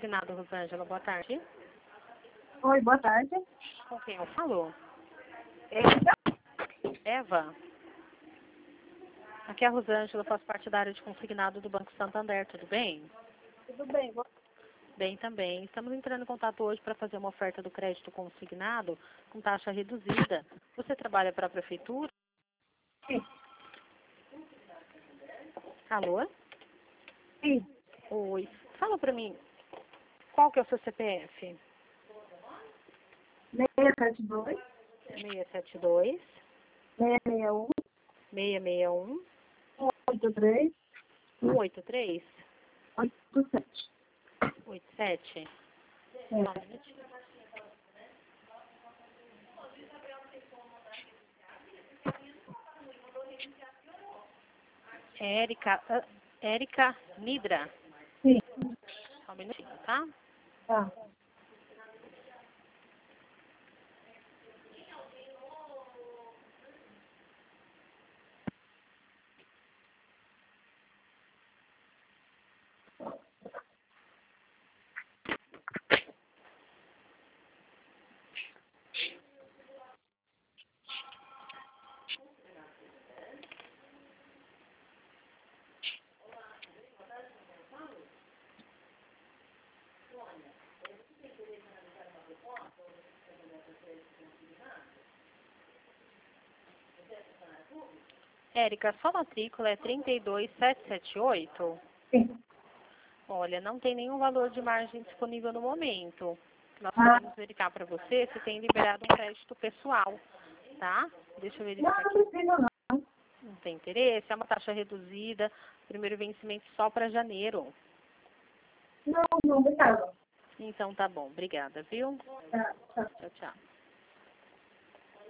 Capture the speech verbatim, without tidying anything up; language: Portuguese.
Consignado, Rosângela, boa tarde. Oi, boa tarde. Com quem eu falo? Eva? Eva? Aqui é a Rosângela, faço parte da área de consignado do Banco Santander, tudo bem? Tudo bem, boa Bem também. Estamos entrando em contato hoje para fazer uma oferta do crédito consignado com taxa reduzida. Você trabalha para a prefeitura? Sim. Alô? Sim. Oi. Fala para mim, qual que é o seu C P F? seis sete dois, seis sete dois, seis seis um, seis seis um, oito três, um oito três, oito sete. oito sete. Só É. um minutinho. É Érica, ah, Érica Nidra. Sim. Só um minutinho, tá? Tá. Érica, sua matrícula é trinta e dois mil setecentos e setenta e oito? Sim. Olha, não tem nenhum valor de margem disponível no momento. Nós Ah, podemos verificar para você se tem liberado um crédito pessoal, tá? Deixa eu não, verificar não aqui. precisa não. Não tem interesse, é uma taxa reduzida, primeiro vencimento só para janeiro. Não, não, obrigada. Então tá bom, obrigada, viu? Tá, tá. Tchau, tchau.